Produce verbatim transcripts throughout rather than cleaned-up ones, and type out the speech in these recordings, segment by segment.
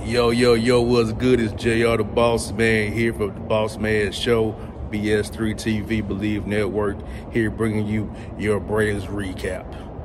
Yo, yo, yo, what's good? It's J R the Boss Man here from the Boss Man Show, B S three T V, Believe Network, here bringing you your Braves recap.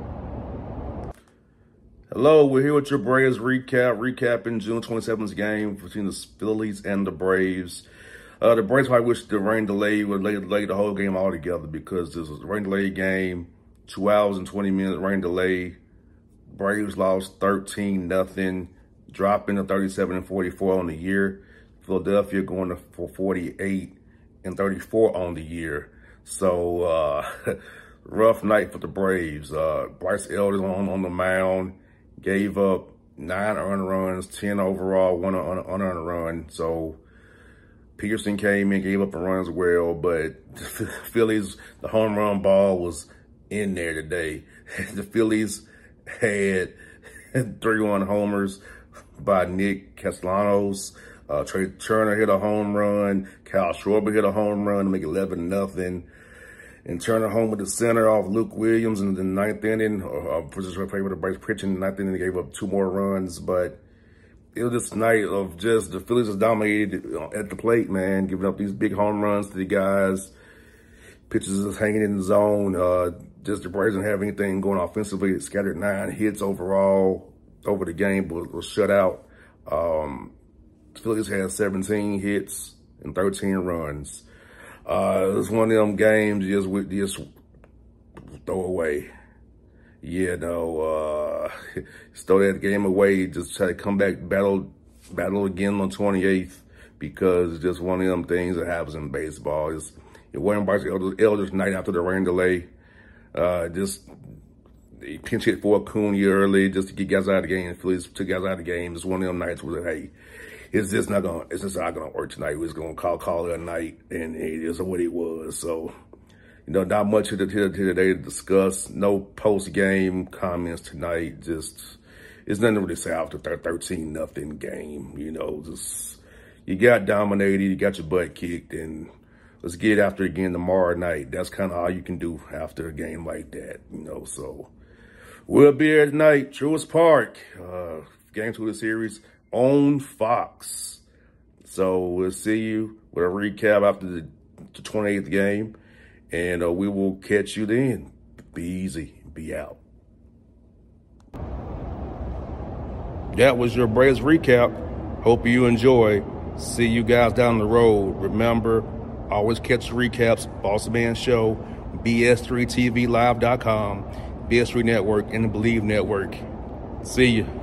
Hello, we're here with your Braves recap, recapping June twenty-seventh game between the Phillies and the Braves. Uh, the Braves probably wish the rain delay would lay, lay the whole game altogether because this was a rain delay game, two hours and twenty minutes rain delay. Braves lost thirteen nothing. Dropping to thirty-seven and forty-four on the year. Philadelphia going to for forty-eight and thirty-four on the year. So, uh, rough night for the Braves. Uh, Bryce Elder on, on the mound, gave up nine earned runs, ten overall, one unearned run. So, Peterson came in, gave up a run as well, but the Phillies, the home run ball was in there today. The Phillies had three one homers by Nick Castellanos. Uh, Trey Turner hit a home run. Kyle Schwarber hit a home run to make eleven nothing. And Turner home with the center off Luke Williams in the ninth inning. Uh, position play with the Braves pitching in the ninth inning. They gave up two more runs. But it was this night of just the Phillies just dominated at the plate, man. Giving up these big home runs to the guys. Pitchers just hanging in the zone. Uh, just the Braves didn't have anything going offensively. Scattered nine hits overall over the game, but was shut out. Um, Phillies had seventeen hits and thirteen runs. Uh, it was one of them games just with just throw away. Yeah, no, uh, just throw that game away. Just try to come back, battle, battle again on twenty-eighth because it's just one of them things that happens in baseball. It's, it wasn't Bryce Elder's, Elder's night after the rain delay. Uh, just They pinch hit for Acuna early just to get guys out of the game. The Phillies took guys out of the game. It's one of them nights where, hey, it's just not gonna, it's just not gonna work tonight. We're just gonna call call it a night, and it is what it was. So, you know, not much here today to discuss. No post game comments tonight. Just it's nothing to really say after thirteen nothing game. You know, just you got dominated, you got your butt kicked, and let's get after it again tomorrow night. That's kind of all you can do after a game like that. You know, so. We'll be here tonight, Truist Park, uh, game two of the series on Fox. So we'll see you with a recap after the, the twenty-eighth game, and uh, we will catch you then. Be easy, be out. That was your Braves recap. Hope you enjoy. See you guys down the road. Remember, always catch the recaps, Boss Man Show, B S three T V live dot com. B S three Network and the Believe Network. See you.